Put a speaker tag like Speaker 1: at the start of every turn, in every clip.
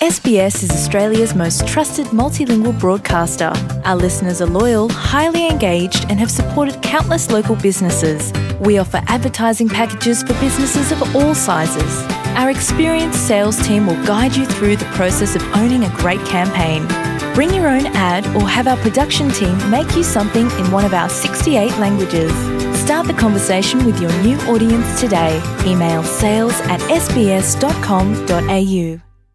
Speaker 1: SBS is Australia's most trusted multilingual broadcaster. Our listeners are loyal, highly engaged, and have supported countless local businesses. We offer advertising packages for businesses of all sizes. Our experienced sales team will guide you through the process of owning a great campaign. Bring your own ad or have our production team make you something in one of our 68 languages. Start the conversation with your new audience today. Email sales@sbs.com.au.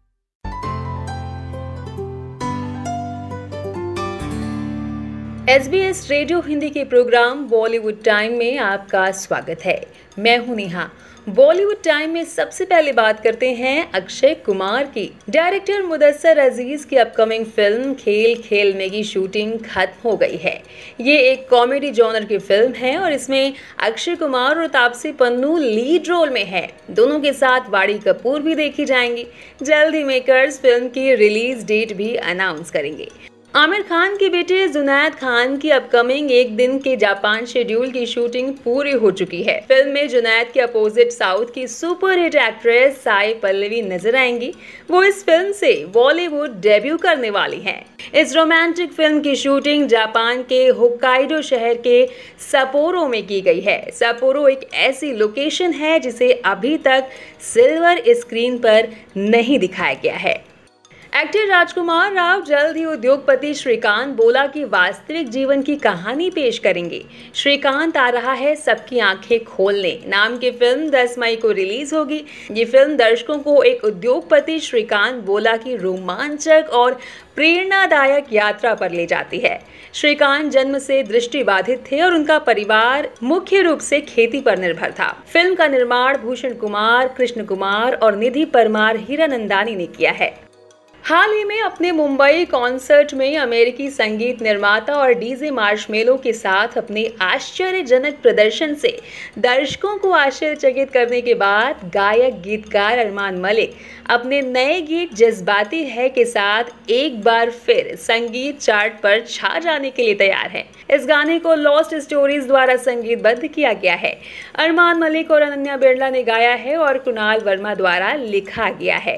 Speaker 2: SBS radio Hindi के program Bollywood time में आपका स्वागत है। मैं हूं Neha. Bollywood time में सबसे पहले बात करते हैं अक्षय कुमार की। डायरेक्टर मुदस्सर अजीज की अपकमिंग फिल्म खेल खेल में की शूटिंग खत्म हो गई है। ये एक कॉमेडी जॉनर की फिल्म है और इसमें अक्षय कुमार और तापसी पन्नू लीड रोल में है। दोनों के साथ वाणी कपूर भी देखी जाएंगी। जल्द ही मेकर्स फिल्म की रिलीज डेट भी अनाउंस करेंगे। आमिर खान के बेटे जुनैद खान की अपकमिंग एक दिन के जापान शेड्यूल की शूटिंग पूरी हो चुकी है। फिल्म में जुनैद के अपोजिट साउथ की सुपरहिट एक्ट्रेस साई पल्लवी नजर आएंगी। वो इस फिल्म से बॉलीवुड डेब्यू करने वाली हैं। इस रोमांटिक फिल्म की शूटिंग जापान के होक्काइडो शहर के सपोरो में की गई है। सपोरो एक ऐसी लोकेशन है जिसे अभी तक सिल्वर स्क्रीन पर नहीं दिखाया गया है। एक्टर राजकुमार राव जल्द ही उद्योगपति श्रीकांत बोला की वास्तविक जीवन की कहानी पेश करेंगे। श्रीकांत आ रहा है सबकी आंखें खोलने नाम की फिल्म 10 मई को रिलीज होगी। ये फिल्म दर्शकों को एक उद्योगपति श्रीकांत बोला की रोमांचक और प्रेरणादायक यात्रा पर ले जाती है। श्रीकांत जन्म से दृष्टिबाधित थे और उनका परिवार मुख्य रूप से खेती पर निर्भर था। फिल्म का निर्माण भूषण कुमार, कृष्ण कुमार और निधि परमार हीरानंदानी ने किया है। हाल ही में अपने मुंबई कॉन्सर्ट में अमेरिकी संगीत निर्माता और डीजे मार्शमेलो के साथ अपने आश्चर्यजनक प्रदर्शन से दर्शकों को आश्चर्यचकित करने के बाद गायक गीतकार अरमान मलिक अपने नए गीत जज्बाती है के साथ एक बार फिर संगीत चार्ट पर छा जाने के लिए तैयार हैं। इस गाने को लॉस्ट स्टोरीज द्वारा संगीतबद्ध किया गया है। अरमान मलिक और अनन्या बिरला ने गाया है और कुणाल वर्मा द्वारा लिखा गया है।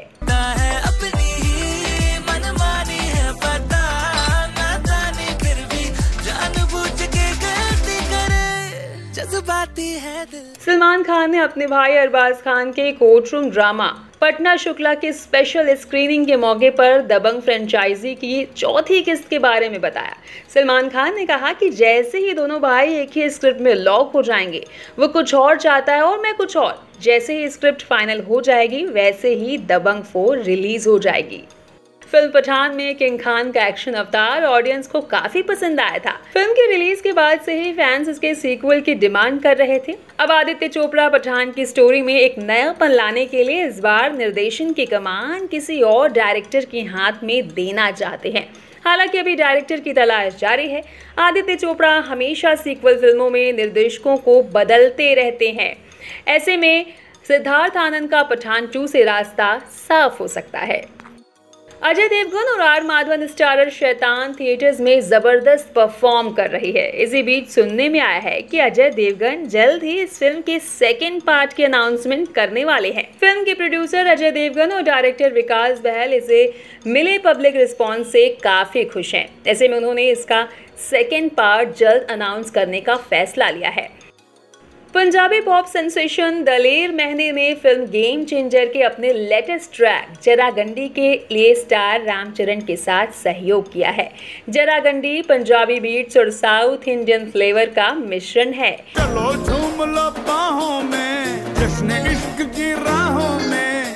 Speaker 2: सलमान खान ने अपने भाई अरबाज खान के कोर्टरूम ड्रामा पटना शुक्ला के स्पेशल स्क्रीनिंग के मौके पर दबंग फ्रेंचाइजी की चौथी किस्त के बारे में बताया। सलमान खान ने कहा कि जैसे ही दोनों भाई एक ही स्क्रिप्ट में लॉक हो जाएंगे, वो कुछ और चाहता है और मैं कुछ और। जैसे ही स्क्रिप्ट फाइनल हो जाएगी वैसे ही दबंग 4 रिलीज हो जाएगी। फिल्म पठान में किंग खान का एक्शन अवतार ऑडियंस को काफी पसंद आया था। फिल्म के रिलीज के बाद से ही फैंस इसके सीक्वल की डिमांड कर रहे थे। अब आदित्य चोपड़ा पठान की स्टोरी में एक नयापन लाने के लिए इस बार निर्देशन की कमान किसी और डायरेक्टर के हाथ में देना चाहते हैं। हालांकि अभी डायरेक्टर की तलाश जारी है। आदित्य चोपड़ा हमेशा सीक्वल फिल्मों में निर्देशकों को बदलते रहते हैं। ऐसे में सिद्धार्थ आनंद का पठान 2 से रास्ता साफ हो सकता है। अजय देवगन और R Madhavan starrer Shaitaan theatres में जबरदस्त परफॉर्म कर रही है। इसी बीच सुनने में आया है कि अजय देवगन जल्द ही इस फिल्म के सेकेंड पार्ट की अनाउंसमेंट करने वाले हैं। फिल्म के प्रोड्यूसर अजय देवगन और डायरेक्टर विकास बहल इसे मिले पब्लिक रिस्पॉन्स से काफी खुश हैं। ऐसे में उन्होंने इसका सेकेंड पार्ट जल्द अनाउंस करने का फैसला लिया है। पंजाबी पॉप सेंसेशन दलेर मेहंदी ने फिल्म गेम चेंजर के अपने लेटेस्ट ट्रैक जरागंडी के लिए स्टार रामचरण के साथ सहयोग किया है। जरागंडी पंजाबी बीट्स और साउथ इंडियन फ्लेवर का मिश्रण है।
Speaker 3: चलो झूम लो बाहों में, जश्न इश्क की राहों में।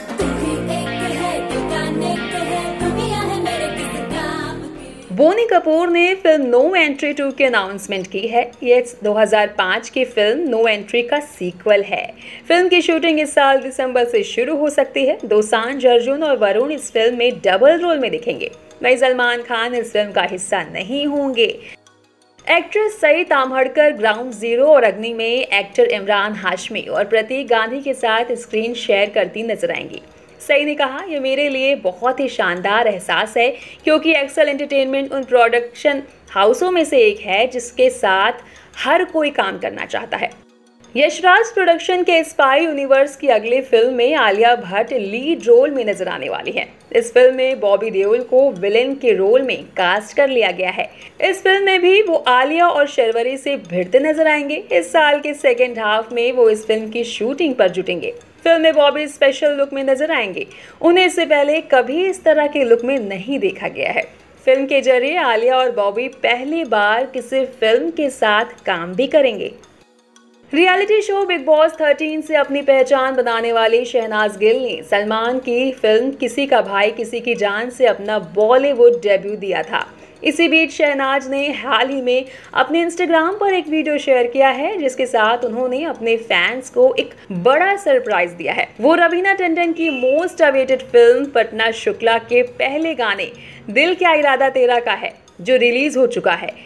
Speaker 2: बोनी कपूर ने फिल्म नो एंट्री 2 की अनाउंसमेंट की है। ये 2005 की फिल्म नो एंट्री का सीक्वल है। फिल्म की शूटिंग इस साल दिसंबर से शुरू हो सकती है। दोसांझ अर्जुन और वरुण इस फिल्म में डबल रोल में दिखेंगे। वहीं सलमान खान इस फिल्म का हिस्सा नहीं होंगे। Actress Sai Tamhankar ground zero और अग्नि में एक्टर इमरान हाशमी और प्रतीक गांधी के साथ स्क्रीन शेयर करती नजर आएंगी। सई ने कहा, यह मेरे लिए बहुत ही शानदार एहसास है क्योंकि एक्सेल एंटरटेनमेंट उन प्रोडक्शन हाउसों में से एक है जिसके साथ हर कोई काम करना चाहता है। यशराज प्रोडक्शन के स्पाई यूनिवर्स की अगली फिल्म में आलिया भट्ट लीड रोल में नजर आने वाली है। इस फिल्म में बॉबी देओल को विलेन के रोल में कास्ट कर लिया गया है। इस फिल्म में भी वो आलिया और शर्वरी से भिड़ते नजर आएंगे। इस साल के सेकेंड हाफ में वो इस फिल्म की शूटिंग पर जुटेंगे। फिल्म में बॉबी स्पेशल लुक में नजर आएंगे। उन्हें इससे पहले कभी इस तरह के लुक में नहीं देखा गया है। फिल्म के जरिए आलिया और बॉबी पहली बार किसी फिल्म के साथ काम भी करेंगे। रियलिटी शो बिग बॉस 13 से अपनी पहचान बनाने वाली शहनाज गिल ने सलमान की फिल्म किसी का भाई किसी की जान से अपना बॉलीवुड डेब्यू दिया था। इसी बीच शहनाज ने हाल ही में अपने इंस्टाग्राम पर एक वीडियो शेयर किया है, जिसके साथ उन्होंने अपने फैंस को एक बड़ा सरप्राइज दिया है। वो रवीना टंडन की most awaited film Patna Shukla के पहले गाने दिल क्या इरादा तेरा का है, जो रिलीज हो चुका है।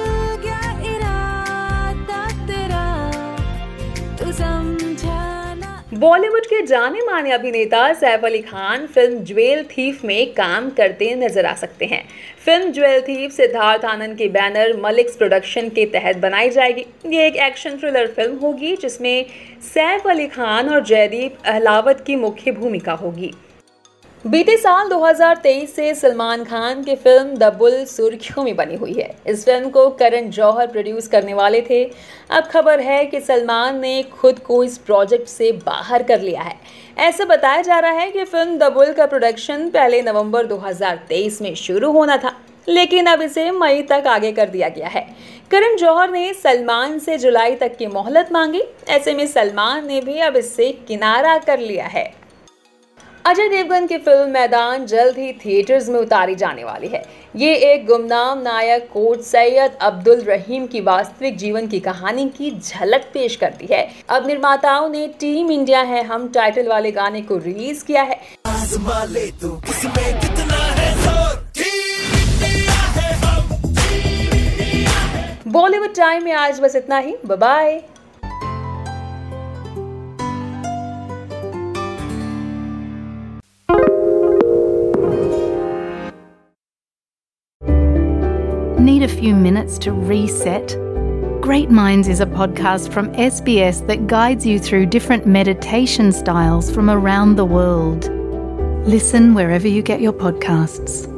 Speaker 2: बॉलीवुड के जाने माने अभिनेता Saif Ali Khan film jewel thief में काम करते नजर आ सकते हैं। Film jewel thief Siddharth Anand के बैनर मलिक्स प्रोडक्शन के तहत बनाई जाएगी। ये एक एक्शन थ्रिलर फिल्म होगी जिसमें सैफ अली खान और जयदीप अहलावत की मुख्य भूमिका होगी। बीते साल 2023 से सलमान खान की फिल्म द बुल सुर्खियों में बनी हुई है। इस फिल्म को करण जौहर प्रोड्यूस करने वाले थे। अब खबर है कि सलमान ने खुद को इस प्रोजेक्ट से बाहर कर लिया है। ऐसा बताया जा रहा है कि फिल्म द बुल का प्रोडक्शन पहले नवंबर 2023 में शुरू होना था, लेकिन अब इसे मई तक आगे कर दिया गया है। करण जौहर ने सलमान से जुलाई तक की मोहलत मांगी। ऐसे में सलमान ने भी अब इससे किनारा कर लिया है। अजय देवगन की फिल्म मैदान जल्द ही थिएटर्स में उतारी जाने वाली है। ये एक गुमनाम नायक कोच सैयद अब्दुल रहीम की वास्तविक जीवन की कहानी की झलक पेश करती है। अब निर्माताओं ने टीम इंडिया है हम टाइटल वाले गाने को रिलीज किया है। बॉलीवुड टाइम में आज बस इतना ही। Bye bye.
Speaker 1: Need a few minutes to reset? Great Minds is a podcast from SBS that guides you through different meditation styles from around the world. Listen wherever you get your podcasts.